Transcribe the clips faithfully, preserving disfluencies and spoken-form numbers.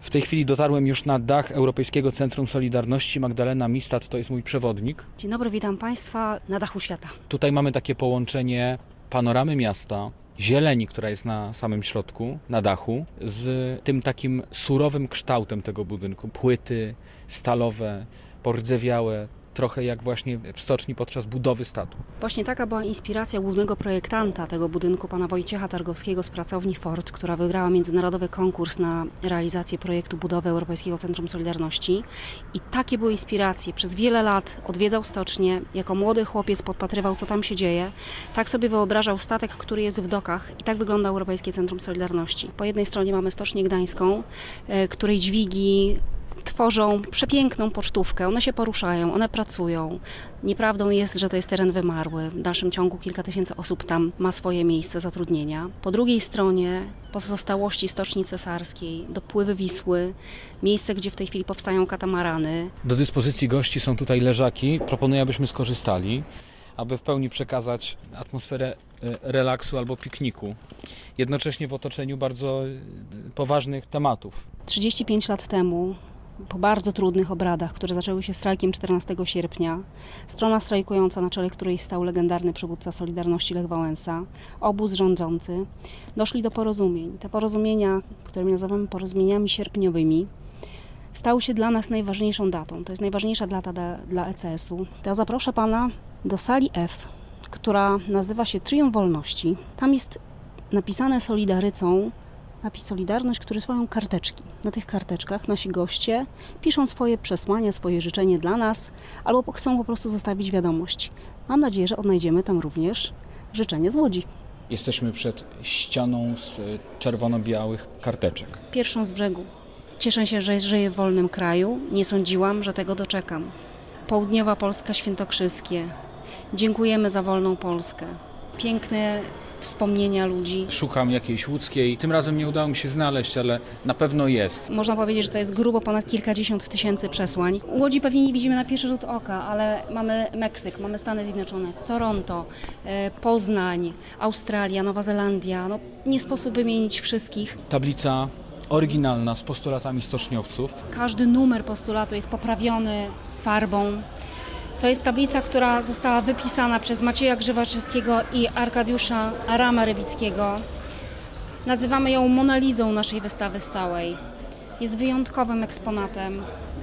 W tej chwili dotarłem już na dach Europejskiego Centrum Solidarności. Magdalena Mistad to jest mój przewodnik. Dzień dobry, witam Państwa na dachu świata. Tutaj mamy takie połączenie panoramy miasta, zieleni, która jest na samym środku, na dachu, z tym takim surowym kształtem tego budynku. Płyty stalowe, pordzewiałe, trochę jak właśnie w stoczni podczas budowy statku. Właśnie taka była inspiracja głównego projektanta tego budynku, pana Wojciecha Targowskiego z pracowni Ford, która wygrała międzynarodowy konkurs na realizację projektu budowy Europejskiego Centrum Solidarności. I takie były inspiracje. Przez wiele lat odwiedzał stocznię, jako młody chłopiec podpatrywał, co tam się dzieje. Tak sobie wyobrażał statek, który jest w dokach, i tak wygląda Europejskie Centrum Solidarności. Po jednej stronie mamy Stocznię Gdańską, której dźwigi tworzą przepiękną pocztówkę. One się poruszają, one pracują. Nieprawdą jest, że to jest teren wymarły. W dalszym ciągu kilka tysięcy osób tam ma swoje miejsce zatrudnienia. Po drugiej stronie pozostałości Stoczni Cesarskiej, dopływy Wisły, miejsce, gdzie w tej chwili powstają katamarany. Do dyspozycji gości są tutaj leżaki. Proponuję, abyśmy skorzystali, aby w pełni przekazać atmosferę relaksu albo pikniku. Jednocześnie w otoczeniu bardzo poważnych tematów. trzydzieści pięć lat temu, po bardzo trudnych obradach, które zaczęły się strajkiem czternastego sierpnia, strona strajkująca, na czele której stał legendarny przywódca Solidarności Lech Wałęsa, obóz rządzący, doszli do porozumień. Te porozumienia, które nazywamy porozumieniami sierpniowymi, stały się dla nas najważniejszą datą. To jest najważniejsza data dla, dla E C S u. To ja zaproszę Pana do sali F, która nazywa się Triumf Wolności. Tam jest napisane solidarycą napis Solidarność, który swoją karteczki. Na tych karteczkach nasi goście piszą swoje przesłania, swoje życzenie dla nas, albo chcą po prostu zostawić wiadomość. Mam nadzieję, że odnajdziemy tam również życzenie z Łodzi. Jesteśmy przed ścianą z czerwono-białych karteczek. Pierwszą z brzegu. Cieszę się, że żyję w wolnym kraju. Nie sądziłam, że tego doczekam. Południowa Polska Świętokrzyskie. Dziękujemy za wolną Polskę. Piękne wspomnienia ludzi. Szukam jakiejś łódzkiej. Tym razem nie udało mi się znaleźć, ale na pewno jest. Można powiedzieć, że to jest grubo ponad kilkadziesiąt tysięcy przesłań. Łodzi pewnie nie widzimy na pierwszy rzut oka, ale mamy Meksyk, mamy Stany Zjednoczone, Toronto, Poznań, Australia, Nowa Zelandia. No, nie sposób wymienić wszystkich. Tablica oryginalna z postulatami stoczniowców. Każdy numer postulatu jest poprawiony farbą. To jest tablica, która została wypisana przez Macieja Grzywaczewskiego i Arkadiusza Arama Rybickiego. Nazywamy ją Monalizą naszej wystawy stałej. Jest wyjątkowym eksponatem.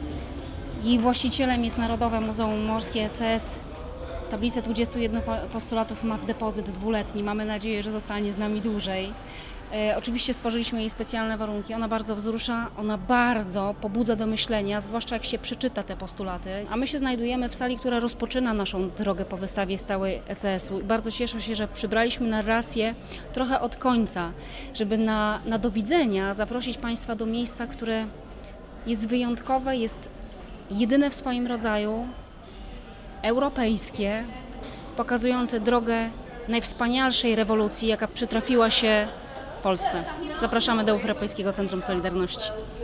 Jej właścicielem jest Narodowe Muzeum Morskie E C S. Tablicę dwudziestu jeden postulatów ma w depozyt dwuletni. Mamy nadzieję, że zostanie z nami dłużej. E, oczywiście stworzyliśmy jej specjalne warunki. Ona bardzo wzrusza, ona bardzo pobudza do myślenia, zwłaszcza jak się przeczyta te postulaty. A my się znajdujemy w sali, która rozpoczyna naszą drogę po wystawie stałej E C S u. I bardzo cieszę się, że przybraliśmy narrację trochę od końca, żeby na, na do widzenia zaprosić Państwa do miejsca, które jest wyjątkowe, jest jedyne w swoim rodzaju, europejskie, pokazujące drogę najwspanialszej rewolucji, jaka przytrafiła się Polsce. Zapraszamy do Europejskiego Centrum Solidarności.